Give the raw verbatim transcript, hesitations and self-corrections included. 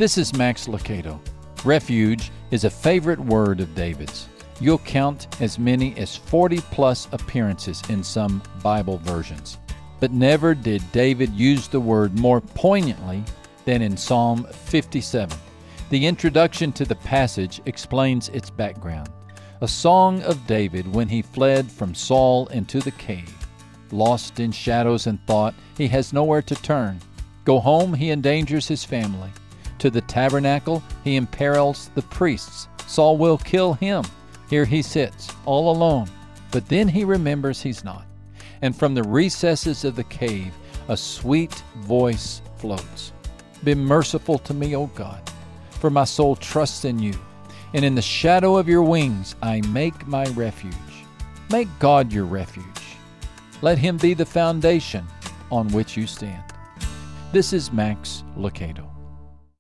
This is Max Lucado. Refuge is a favorite word of David's. You'll count as many as forty plus appearances in some Bible versions. But never did David use the word more poignantly than in Psalm fifty-seven. The introduction to the passage explains its background. A song of David when he fled from Saul into the cave. Lost in shadows and thought, he has nowhere to turn. Go home, he endangers his family. To the tabernacle, he imperils the priests. Saul will kill him. Here he sits, all alone. But then he remembers he's not. And from the recesses of the cave, a sweet voice floats. Be merciful to me, O God, for my soul trusts in you. And in the shadow of your wings, I make my refuge. Make God your refuge. Let him be the foundation on which you stand. This is Max Lucado.